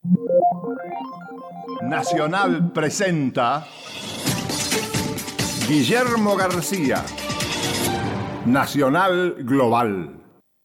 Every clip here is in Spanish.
Nacional presenta Guillermo García, Nacional Global.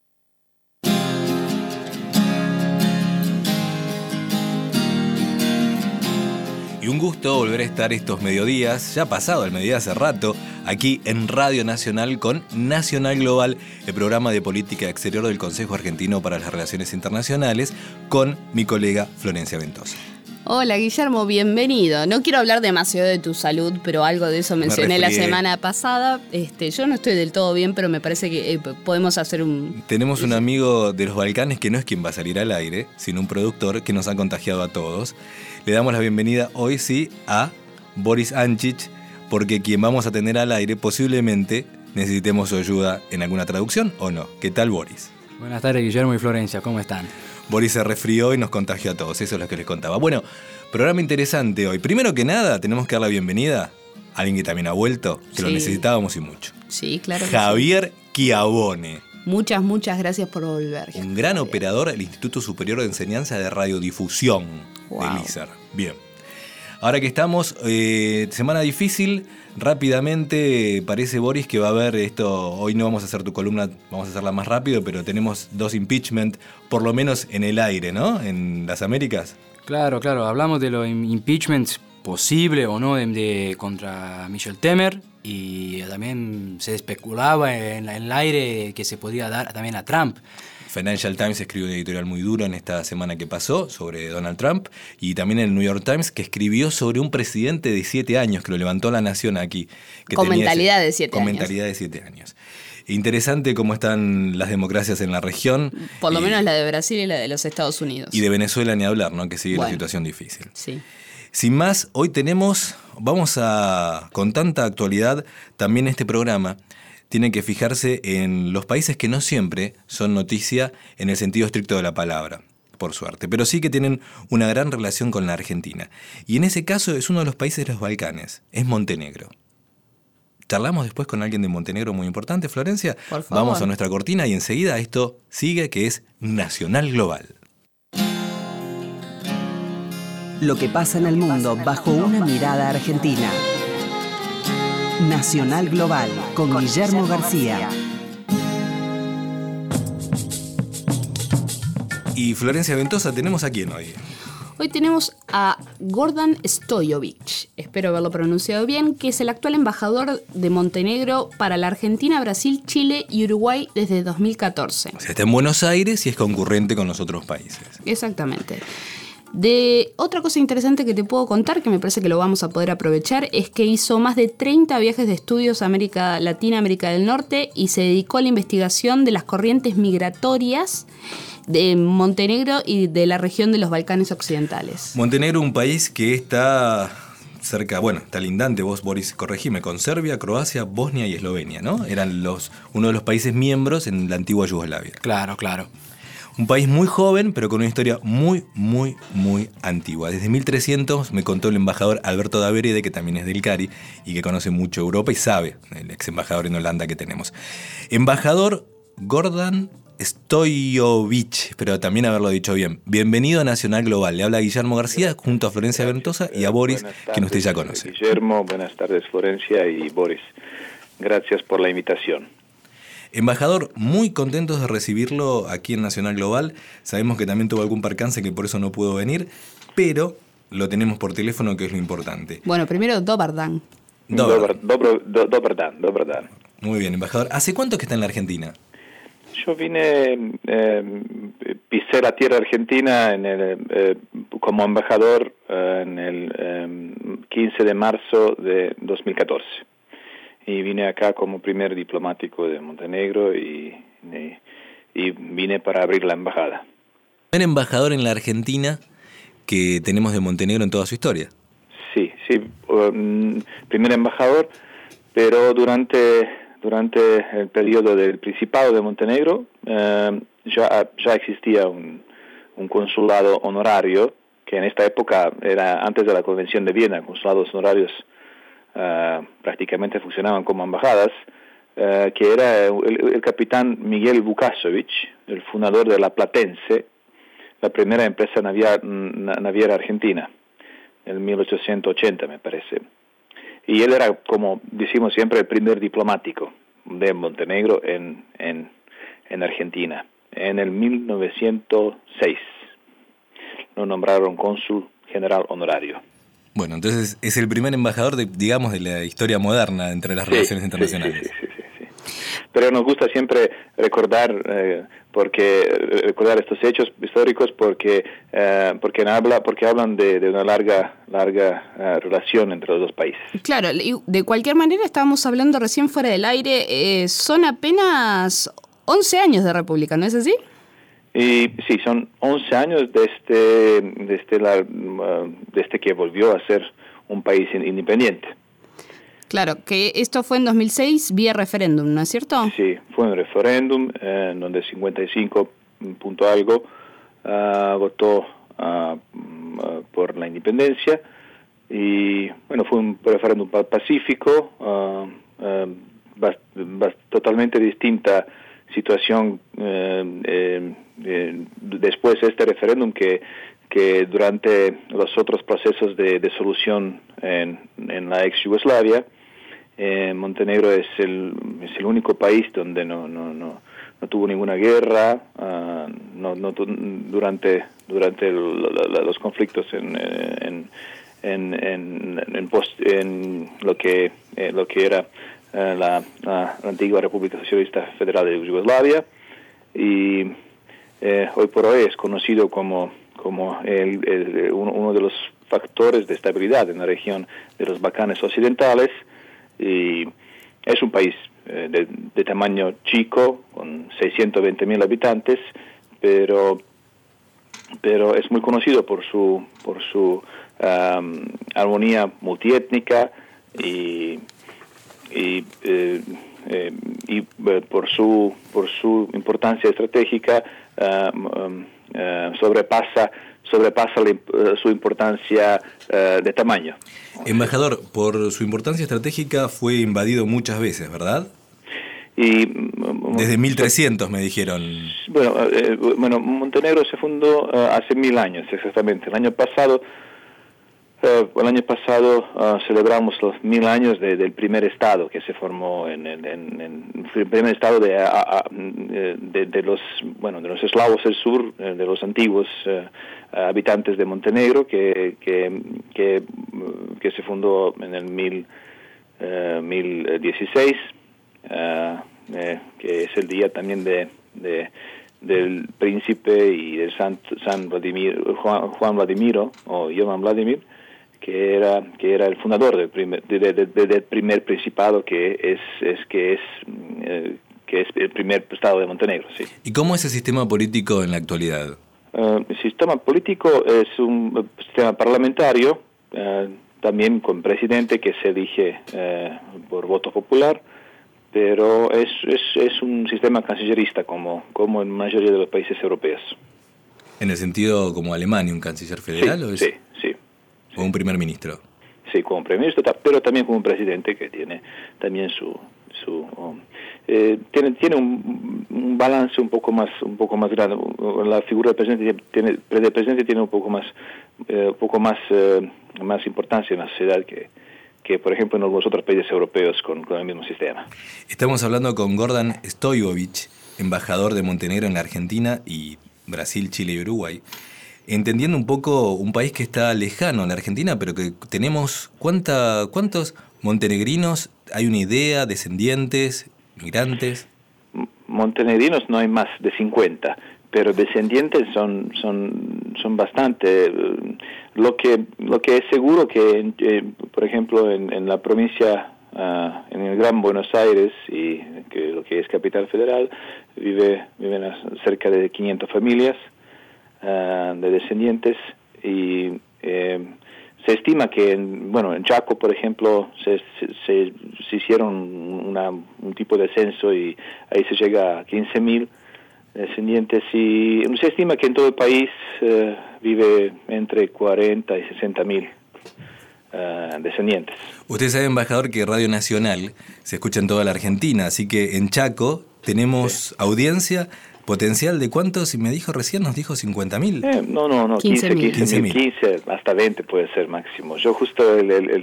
Y un gusto volver a estar estos mediodías, ya pasado el mediodía hace rato, aquí en Radio Nacional con Nacional Global, el programa de política exterior del Consejo Argentino para las Relaciones Internacionales, con mi colega Florencia Ventosa. Hola Guillermo, bienvenido. No quiero hablar demasiado de tu salud, pero algo de eso mencioné la semana pasada. Yo no estoy del todo bien, pero me parece que podemos hacer un... Tenemos un amigo de los Balcanes que no es quien va a salir al aire, sino un productor que nos ha contagiado a todos. Le damos la bienvenida hoy sí a Boris Ančić, porque quien vamos a tener al aire posiblemente necesitemos su ayuda en alguna traducción o no. ¿Qué tal, Boris? Buenas tardes, Guillermo y Florencia, ¿cómo están? Boris se resfrió y nos contagió a todos, eso es lo que les contaba. Bueno, programa interesante hoy. Primero que nada, tenemos que dar la bienvenida a alguien que también ha vuelto, que lo necesitábamos y mucho. Sí, claro que Javier Chiavone. Muchas gracias por volver. Un gran operador del Instituto Superior de Enseñanza de Radiodifusión del ISER. Bien. Ahora que estamos, semana difícil, rápidamente parece, Boris, que va a haber esto. Hoy no vamos a hacer tu columna, vamos a hacerla más rápido, pero tenemos 2 impeachment, por lo menos en el aire, ¿no? En las Américas. Claro, hablamos de los impeachments posible o no contra Michel Temer, y también se especulaba en el aire que se podía dar también a Trump. Financial Times escribió un editorial muy duro en esta semana que pasó sobre Donald Trump, y también el New York Times, que escribió sobre un presidente de 7 años que lo levantó La Nación aquí. Con mentalidad de 7 años. Con mentalidad de 7 años. Interesante cómo están las democracias en la región. Por lo menos la de Brasil y la de los Estados Unidos. Y de Venezuela ni hablar, ¿no? Que sigue la situación difícil. Sí. Sin más, hoy con tanta actualidad, también este programa tiene que fijarse en los países que no siempre son noticia en el sentido estricto de la palabra, por suerte, pero sí que tienen una gran relación con la Argentina. Y en ese caso es uno de los países de los Balcanes, es Montenegro. Charlamos después con alguien de Montenegro muy importante, Florencia. Por favor. Vamos a nuestra cortina y enseguida esto sigue, que es Nacional Global. Lo que pasa en el mundo bajo una mirada argentina. Nacional Global con Guillermo García. Y Florencia Ventosa, ¿tenemos a quién hoy? Hoy tenemos a Gordan Stojić, espero haberlo pronunciado bien, que es el actual embajador de Montenegro para la Argentina, Brasil, Chile y Uruguay desde 2014. O sea, está en Buenos Aires y es concurrente con los otros países. Exactamente. De otra cosa interesante que te puedo contar, que me parece que lo vamos a poder aprovechar, es que hizo más de 30 viajes de estudios a América Latina, América del Norte, y se dedicó a la investigación de las corrientes migratorias de Montenegro y de la región de los Balcanes Occidentales. Montenegro, un país que está cerca, está lindante, vos, Boris, corregime, con Serbia, Croacia, Bosnia y Eslovenia, ¿no? Eran uno de los países miembros en la antigua Yugoslavia. Claro. Un país muy joven, pero con una historia muy antigua. Desde 1300 me contó el embajador Alberto Daverede, que también es del CARI y que conoce mucho Europa y sabe, el ex embajador en Holanda que tenemos. Embajador Gordan Stojić, pero también haberlo dicho bien. Bienvenido a Nacional Global. Le habla Guillermo García junto a Florencia Ventosa y a Boris, quien usted ya conoce. Guillermo, buenas tardes Florencia y Boris. Gracias por la invitación. Embajador, muy contentos de recibirlo aquí en Nacional Global. Sabemos que también tuvo algún percance que por eso no pudo venir, pero lo tenemos por teléfono, que es lo importante. Bueno, primero, Dobar dan. Dobar dan. Muy bien, embajador. ¿Hace cuánto que está en la Argentina? Yo vine, pisé la tierra argentina como embajador en el 15 de marzo de 2014. Y vine acá como primer diplomático de Montenegro y vine para abrir la embajada. ¿El embajador en la Argentina que tenemos de Montenegro en toda su historia? Sí, primer embajador, pero durante el periodo del Principado de Montenegro ya existía un consulado honorario, que en esta época era antes de la Convención de Viena. Consulados honorarios prácticamente funcionaban como embajadas, que era el capitán Miguel Vukasović, el fundador de La Platense, la primera empresa naviera argentina, en 1880 me parece. Y él era, como decimos siempre, el primer diplomático de Montenegro en Argentina. En el 1906 lo nombraron cónsul general honorario. Bueno, entonces es el primer embajador, digamos, de la historia moderna entre las relaciones internacionales. Sí. Pero nos gusta siempre recordar estos hechos históricos porque hablan de una larga relación entre los dos países. Claro, y de cualquier manera estábamos hablando recién fuera del aire, son apenas 11 años de república, ¿no es así? Y sí, son 11 años desde que volvió a ser un país independiente. Claro, que esto fue en 2006 vía referéndum, ¿no es cierto? Sí, fue un referéndum donde 55 punto algo votó por la independencia y bueno, fue un referéndum pacífico, totalmente distinta situación después de este referéndum que durante los otros procesos de solución en la ex Yugoslavia. Montenegro es el único país donde no tuvo ninguna guerra durante los conflictos en lo que era la antigua República Socialista Federal de Yugoslavia, y hoy por hoy es conocido como uno de los factores de estabilidad en la región de los Balcanes occidentales, y es un país de tamaño chico, con 620.000 habitantes, pero es muy conocido por su armonía multiétnica y por su importancia estratégica. Sobrepasa su importancia de tamaño. Embajador, por su importancia estratégica fue invadido muchas veces, ¿verdad? Desde 1300 me dijeron. Bueno, Montenegro se fundó hace 1000 años exactamente. El año pasado celebramos los 1000 años del primer estado que se formó en el primer estado de los eslavos del sur, de los antiguos habitantes de Montenegro, que se fundó en el 1016, que es el día también del príncipe y del San Vladimir, Juan Vladimiro o Jovan Vladimir, que era el fundador del primer principado que es el primer estado de Montenegro. Sí. ¿Y cómo es el sistema político en la actualidad? El sistema político es un sistema parlamentario, también con presidente que se elige por voto popular, pero es un sistema cancellerista como en la mayoría de los países europeos. ¿En el sentido como Alemania, un canciller federal? Sí. ¿O un primer ministro? Sí, como primer ministro, pero también como un presidente que tiene también tiene un balance un poco más grande. La figura del presidente tiene un poco más importancia en la sociedad que por ejemplo en algunos otros países europeos con el mismo sistema. Estamos hablando con Gordan Stojkovic, embajador de Montenegro en la Argentina y Brasil, Chile y Uruguay. Entendiendo un poco un país que está lejano a la Argentina, pero que tenemos... ¿Cuántos montenegrinos? ¿Hay una idea? ¿Descendientes? ¿Migrantes? Montenegrinos no hay más de 50, pero descendientes son bastante. Lo que es seguro que, por ejemplo, en la provincia, en el Gran Buenos Aires, y que lo que es Capital Federal, viven cerca de 500 familias de descendientes, y se estima que en Chaco, por ejemplo, se hicieron un tipo de censo y ahí se llega a 15.000 descendientes, y se estima que en todo el país vive entre 40 y 60.000 descendientes. Usted sabe, embajador, que Radio Nacional se escucha en toda la Argentina, así que en Chaco tenemos audiencia ¿Potencial de cuántos? Y me dijo recién, nos dijo 50.000. No, 15.000. 15 hasta 20 puede ser máximo. Yo justo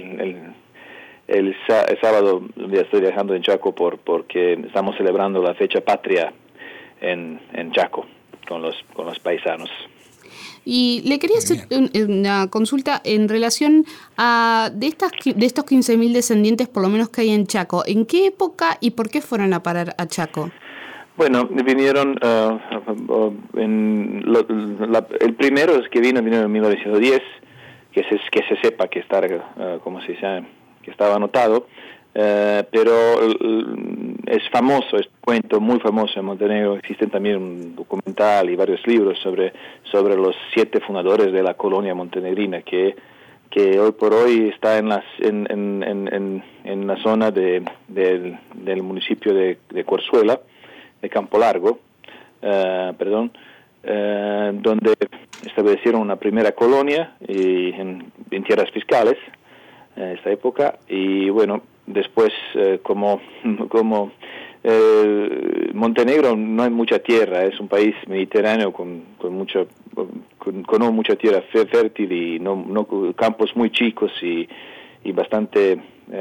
el sábado ya estoy viajando en Chaco porque estamos celebrando la fecha patria en Chaco con los paisanos. Y le quería hacer una consulta en relación a de estos 15.000 descendientes, por lo menos que hay en Chaco. ¿En qué época y por qué fueron a parar a Chaco? Bueno, vinieron, el primero que vino en 1910, que se sepa que está, ¿cómo se dice? Que estaba anotado, pero es famoso, es un cuento muy famoso en Montenegro. Existen también un documental y varios libros sobre los 7 fundadores de la colonia montenegrina que hoy por hoy está en la zona del municipio de Corzuela, de Campo Largo, donde establecieron una primera colonia en tierras fiscales en esta época. Y bueno, después como Montenegro no hay mucha tierra, es un país mediterráneo con no mucha tierra fértil y no campos muy chicos y bastante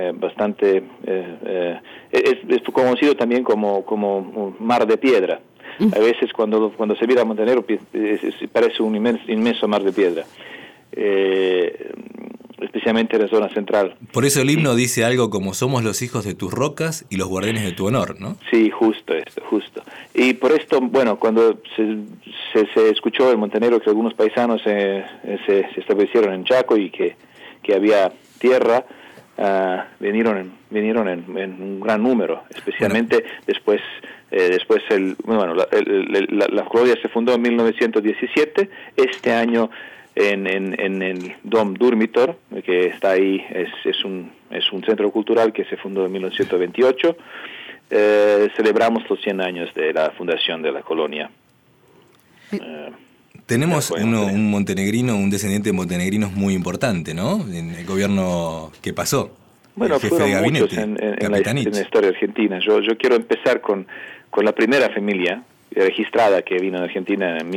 es conocido también como un mar de piedra. A veces cuando se mira Montenegro parece un inmenso mar de piedra, especialmente en la zona central. Por eso el himno dice algo como: somos los hijos de tus rocas y los guardianes de tu honor, ¿no? Sí, justo. Y por esto, bueno, cuando se escuchó en Montenegro que algunos paisanos se establecieron en Chaco y que había tierra, vinieron en un gran número, especialmente después la colonia se fundó en 1917. Este año en el Dom Durmitor, que está ahí, es un centro cultural que se fundó en 1928. Celebramos los 100 años de la fundación de la colonia. Tenemos un montenegrino, un descendiente de montenegrinos muy importante, ¿no? En el gobierno que pasó. Bueno, fueron muchos en la historia argentina. Yo quiero empezar con la primera familia registrada que vino de Argentina en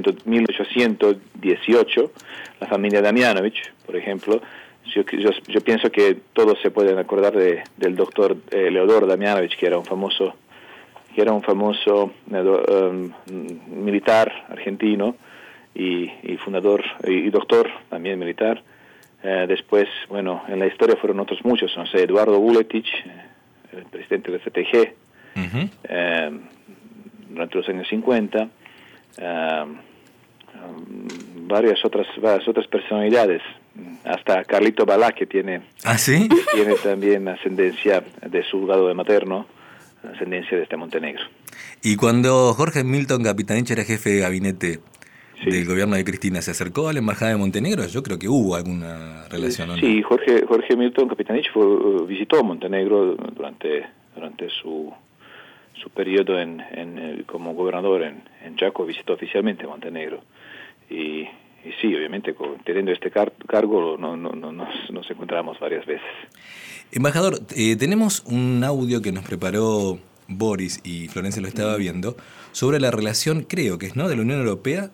1818, la familia Damianovich, por ejemplo. Yo pienso que todos se pueden acordar del doctor Leodor Damianovich, que era un famoso militar argentino y fundador y doctor también militar. Después, bueno, en la historia fueron otros muchos, no sé, Eduardo Vuletich, el presidente del FTG, durante los años 50, varias otras personalidades, hasta Carlito Balá, que tiene también ascendencia de su lado materno, ascendencia de Montenegro. Y cuando Jorge Milton Capitanich era jefe de gabinete del gobierno de Cristina, ¿se acercó a la embajada de Montenegro? Yo creo que hubo alguna relación, ¿no? Sí, Jorge Milton Capitanich visitó Montenegro durante su periodo como gobernador en Chaco, visitó oficialmente Montenegro. Y sí, obviamente, teniendo este cargo nos encontramos varias veces. Embajador, tenemos un audio que nos preparó Boris, y Florencia lo estaba viendo, sobre la relación, creo que es, ¿no?, de la Unión Europea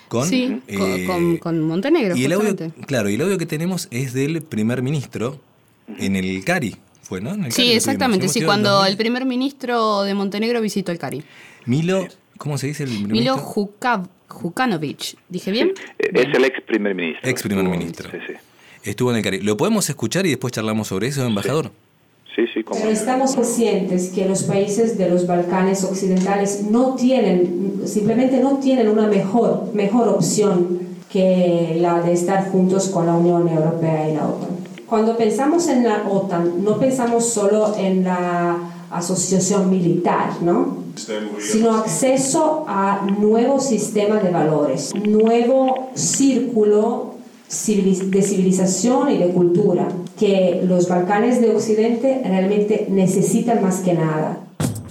con Montenegro. Y el audio que tenemos es del primer ministro en el CARI, ¿fue, no? Sí, exactamente, sí, cuando el primer ministro de Montenegro visitó el CARI. Milo, ¿cómo se dice el primer ministro? Milo Đukanović, ¿dije bien? Es el ex primer ministro. Ex primer ministro. Sí. Estuvo en el CARI. ¿Lo podemos escuchar y después charlamos sobre eso, embajador? Sí, Pero estamos conscientes que los países de los Balcanes occidentales simplemente no tienen una mejor opción que la de estar juntos con la Unión Europea y la OTAN. Cuando pensamos en la OTAN, no pensamos solo en la asociación militar, ¿no?, sino acceso a nuevo sistema de valores, nuevo círculo de civilización y de cultura que los Balcanes de Occidente realmente necesitan más que nada.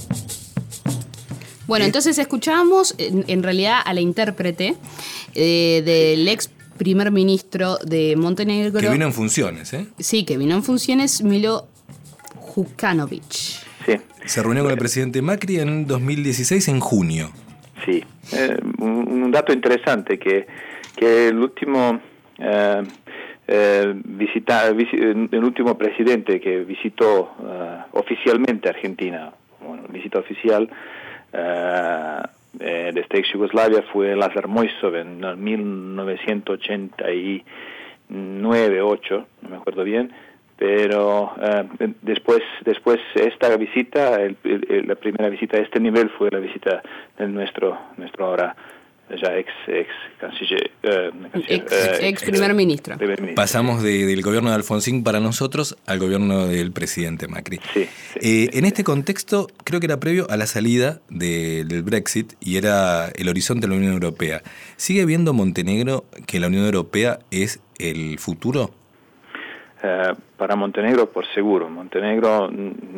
Bueno, entonces escuchábamos en realidad a la intérprete del ex primer ministro de Montenegro. Que vino en funciones, ¿eh? Sí, que vino en funciones, Milo Đukanović. Sí. Se reunió con el presidente Macri en 2016, en junio. Sí, un dato interesante que el último el último presidente que visitó oficialmente Argentina, visita oficial desde Yugoslavia, fue Lázaro Mojsov en 1989-8, no me acuerdo bien, pero después esta visita, la primera visita a este nivel fue la visita de nuestro ahora ya ex canciller, ex primer ministro. Pasamos del gobierno de Alfonsín para nosotros al gobierno del presidente Macri. Sí. En este contexto, creo que era previo a la salida del Brexit y era el horizonte de la Unión Europea. ¿Sigue viendo Montenegro que la Unión Europea es el futuro? Para Montenegro, por seguro. Montenegro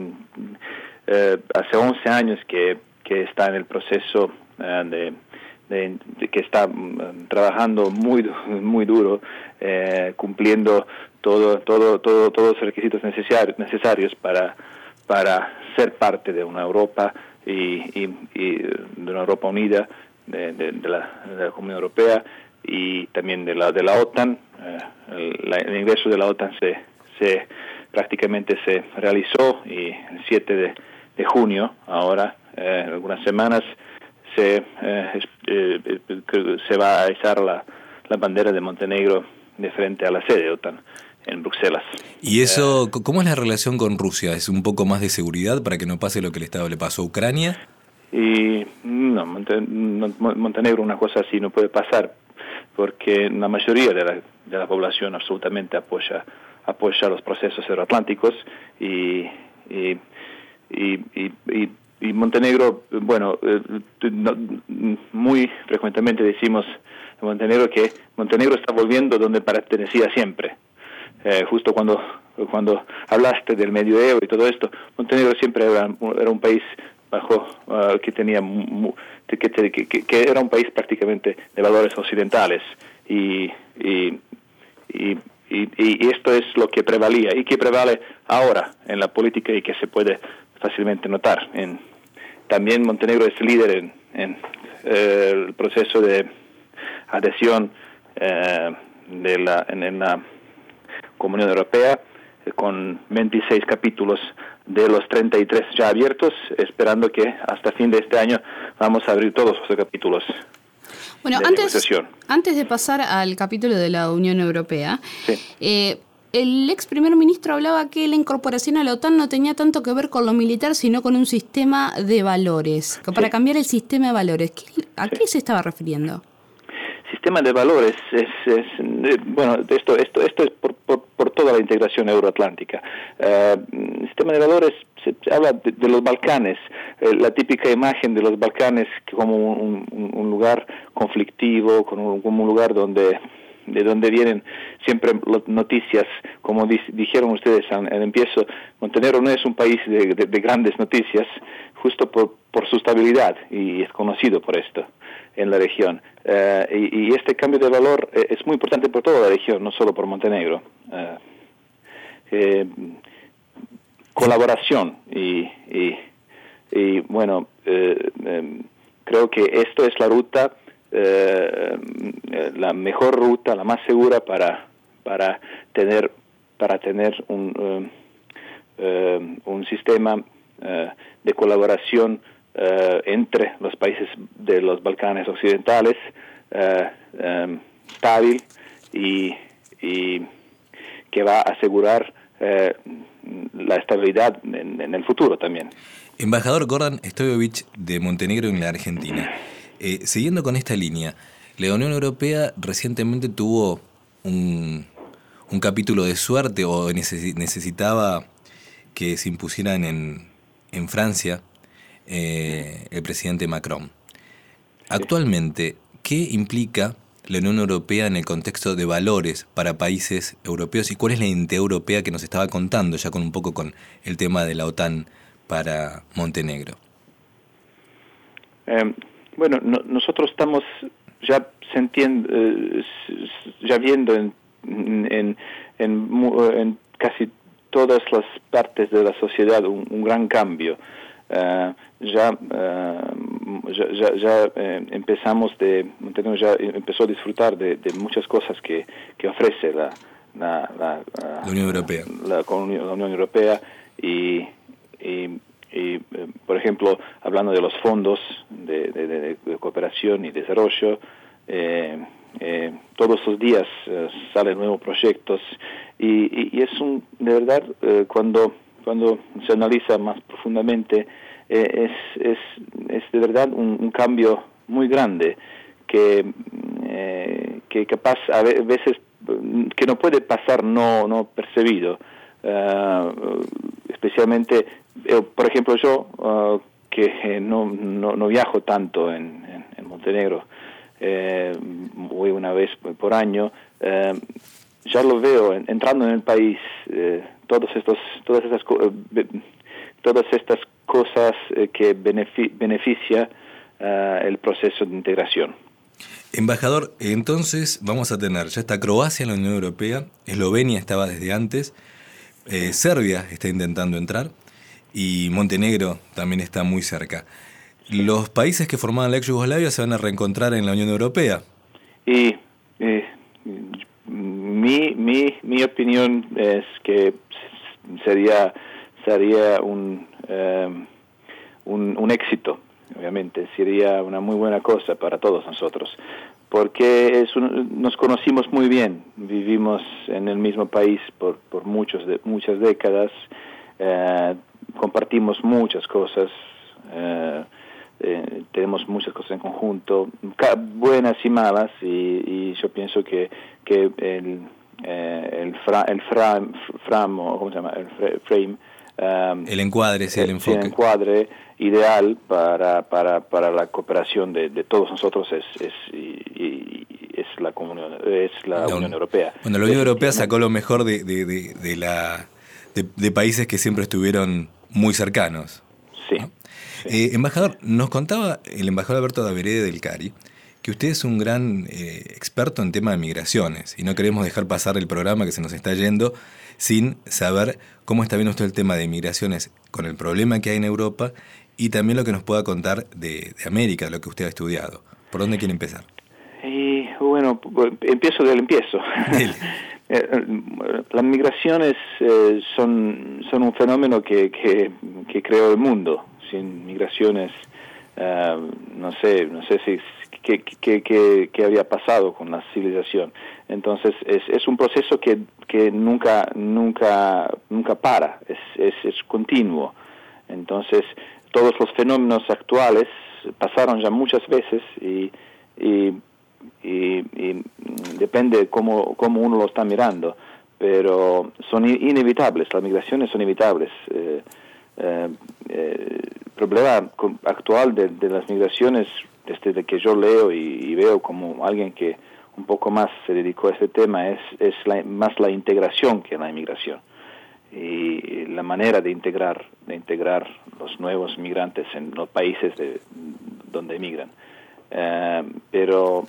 hace 11 años que está en el proceso de que está trabajando muy duro, cumpliendo todos los requisitos necesarios para ser parte de una Europa y de una Europa unida, de la Comunidad Europea y también de la OTAN. El ingreso de la OTAN prácticamente se realizó, y el 7 de junio, ahora, en algunas semanas, se va a izar la bandera de Montenegro de frente a la sede de OTAN en Bruselas. ¿Y eso, cómo es la relación con Rusia? ¿Es un poco más de seguridad para que no pase lo que le pasó a Ucrania? Y no, Montenegro una cosa así no puede pasar, porque la mayoría de la población absolutamente apoya los procesos euroatlánticos y Montenegro, bueno, muy frecuentemente decimos en Montenegro que Montenegro está volviendo donde pertenecía siempre. Justo cuando hablaste del Medioevo y todo esto, Montenegro siempre era un país que tenía que era un país prácticamente de valores occidentales y esto es lo que prevalía y que prevale ahora en la política y que se puede fácilmente notar. También Montenegro es líder en el proceso de adhesión en la Comunidad Europea, con 26 capítulos de los 33 ya abiertos, esperando que hasta fin de este año vamos a abrir todos los capítulos. Bueno, antes de pasar al capítulo de la Unión Europea, sí. El ex primer ministro hablaba que la incorporación a la OTAN no tenía tanto que ver con lo militar, sino con un sistema de valores, para cambiar el sistema de valores. ¿A qué se estaba refiriendo? Sistema de valores bueno, esto es por toda la integración euroatlántica. Sistema de valores, se habla de los Balcanes, la típica imagen de los Balcanes como un lugar conflictivo, como un lugar de donde vienen siempre las noticias, como dijeron ustedes al empiezo. Montenegro no es un país de grandes noticias, justo por su estabilidad, y es conocido por esto en la región. Y este cambio de valor es muy importante por toda la región, no solo por Montenegro. Colaboración y bueno, creo que esto es la ruta, la mejor ruta, la más segura para tener un sistema de colaboración entre los países de los Balcanes occidentales, estable y que va a asegurar la estabilidad en el futuro también. Embajador Gordan Stojkovic de Montenegro en la Argentina. Siguiendo con esta línea, la Unión Europea recientemente tuvo un capítulo de suerte, o necesitaba que se impusieran en Francia el presidente Macron. Actualmente, ¿qué implica la Unión Europea en el contexto de valores para países europeos y cuál es la identidad europea que nos estaba contando ya con un poco con el tema de la OTAN para Montenegro? Bueno, nosotros estamos ya viendo en casi todas las partes de la sociedad un gran cambio. Montenegro ya empezó a disfrutar de muchas cosas que ofrece la Unión Europea. La Unión Europea y por ejemplo, hablando de los fondos de cooperación y desarrollo, todos los días salen nuevos proyectos y es de verdad, cuando se analiza más profundamente, es de verdad un cambio muy grande que capaz a veces que no puede pasar no percibido, especialmente por ejemplo yo que no viajo tanto en Montenegro, voy una vez por año, ya lo veo entrando en el país, todas estas cosas que beneficia el proceso de integración. Embajador, entonces vamos a tener, ya está Croacia en la Unión Europea, Eslovenia estaba desde antes, Serbia está intentando entrar y Montenegro también está muy cerca. ¿Los países que formaban la ex Yugoslavia se van a reencontrar en la Unión Europea? Y mi opinión es que sería un éxito. Obviamente sería una muy buena cosa para todos nosotros, porque nos conocimos muy bien, vivimos en el mismo país por muchas décadas, compartimos muchas cosas, tenemos muchas cosas en conjunto, buenas y malas, y yo pienso que el encuadre, sí, el enfoque. El encuadre ideal para la cooperación de todos nosotros es la Unión Europea. Bueno, la Unión Europea sacó lo mejor de países que siempre estuvieron muy cercanos. Sí. ¿No? Sí. Embajador, nos contaba el embajador Alberto Daverede del CARI que usted es un gran experto en tema de migraciones y no queremos dejar pasar el programa que se nos está yendo sin saber cómo está viendo usted el tema de migraciones con el problema que hay en Europa y también lo que nos pueda contar de América, de lo que usted ha estudiado. ¿Por dónde quiere empezar? Y bueno, empiezo. Las migraciones son un fenómeno que creó el mundo. Sin migraciones, no sé si qué había pasado con la civilización. Entonces es un proceso que nunca para, es continuo. Entonces todos los fenómenos actuales pasaron ya muchas veces y depende cómo uno lo está mirando, pero son inevitables, las migraciones son inevitables. El problema actual de las migraciones, desde que yo leo y veo como alguien que un poco más se dedicó a este tema, es más la integración que la inmigración y la manera de integrar los nuevos migrantes en los países donde emigran. Pero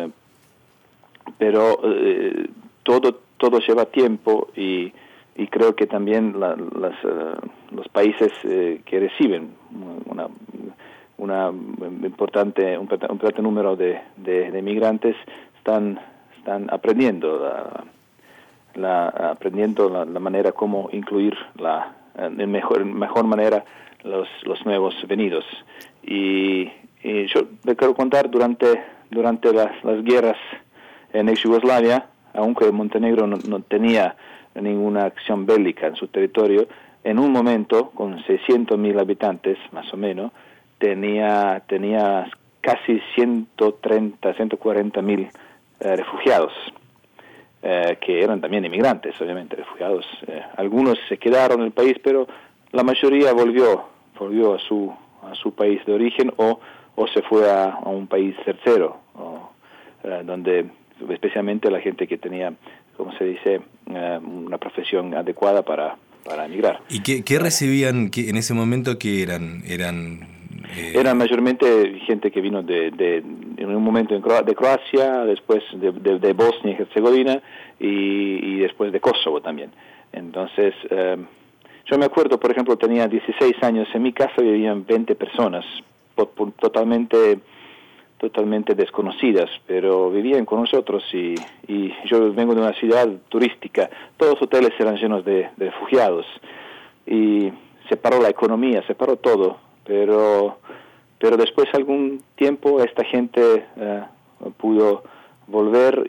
todo lleva tiempo y creo que también los países que reciben un importante número de migrantes están aprendiendo la manera como incluir de mejor manera los nuevos venidos. Y yo le quiero contar durante las guerras en ex Yugoslavia, aunque Montenegro no tenía ninguna acción bélica en su territorio, en un momento con 600.000 habitantes más o menos tenía casi 140.000 refugiados, que eran también inmigrantes, obviamente refugiados. Algunos se quedaron en el país, pero la mayoría volvió a su país de origen o se fue a un país tercero, donde especialmente la gente que tenía, como se dice, una profesión adecuada para emigrar. ¿Y qué recibían en ese momento? ¿Qué eran? Eran mayormente gente que vino en un momento de Croacia, después de Bosnia y Herzegovina y después de Kosovo también. Entonces, yo me acuerdo, por ejemplo, tenía 16 años, en mi casa vivían 20 personas totalmente desconocidas, pero vivían con nosotros y yo vengo de una ciudad turística, todos los hoteles eran llenos de refugiados y se paró la economía, se paró todo, pero después de algún tiempo esta gente pudo volver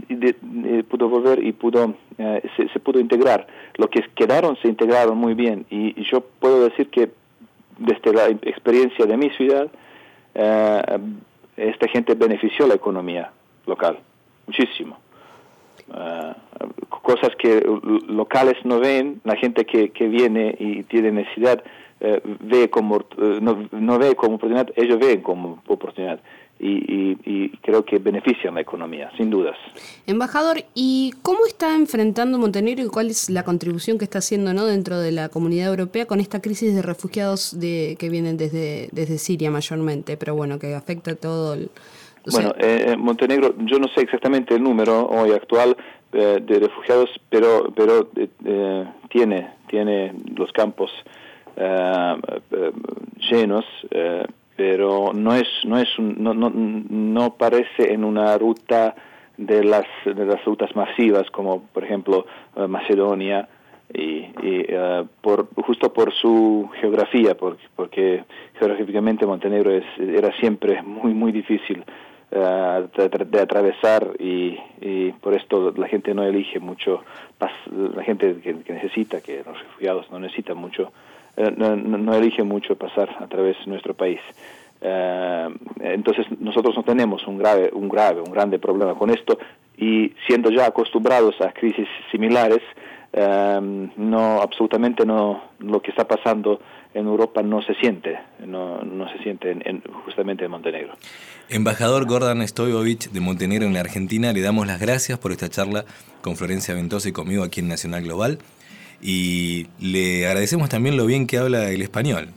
se pudo integrar. Los que quedaron se integraron muy bien y yo puedo decir que desde la experiencia de mi ciudad esta gente benefició la economía local muchísimo. Cosas que locales no ven, la gente que viene y tiene necesidad ve como no ve como oportunidad, ellos ven como oportunidad y creo que benefician la economía, sin dudas. Embajador, ¿y cómo está enfrentando Montenegro y cuál es la contribución que está haciendo, ¿no?, dentro de la comunidad europea con esta crisis de refugiados que vienen desde Siria mayormente, pero bueno, que afecta a todo el... Bueno, Montenegro, yo no sé exactamente el número hoy actual de refugiados, pero tiene los campos llenos, pero no parece en una ruta de las rutas masivas como por ejemplo Macedonia justo por su geografía, porque geográficamente Montenegro era siempre muy difícil de atravesar y por esto la gente no elige mucho, la gente que necesita, que los refugiados no necesitan mucho, no elige mucho pasar a través de nuestro país. Entonces nosotros no tenemos un grande problema con esto y siendo ya acostumbrados a crisis similares, absolutamente no, lo que está pasando en Europa no se siente justamente en Montenegro. Embajador Gordan Stojkovic de Montenegro en la Argentina, le damos las gracias por esta charla con Florencia Ventosa y conmigo aquí en Nacional Global y le agradecemos también lo bien que habla el español.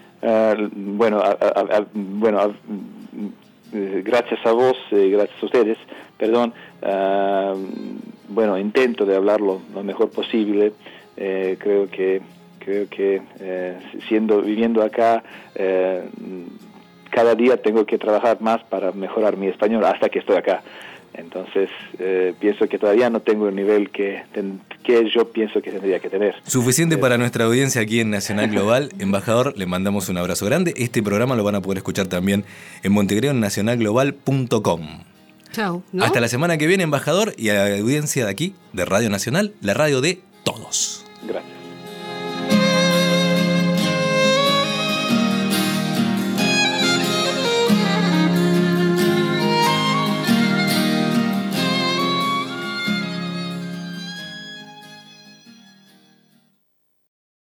Gracias a vos, gracias a ustedes, perdón. Intento de hablarlo lo mejor posible. Creo que viviendo acá, cada día tengo que trabajar más para mejorar mi español hasta que estoy acá. Entonces, pienso que todavía no tengo el nivel que yo pienso que tendría que tener. Suficiente para nuestra audiencia aquí en Nacional Global. Embajador, le mandamos un abrazo grande. Este programa lo van a poder escuchar también en Montevideo en nacionalglobal.com. Chao, ¿no? Hasta la semana que viene, embajador, y a la audiencia de aquí, de Radio Nacional, la radio de todos.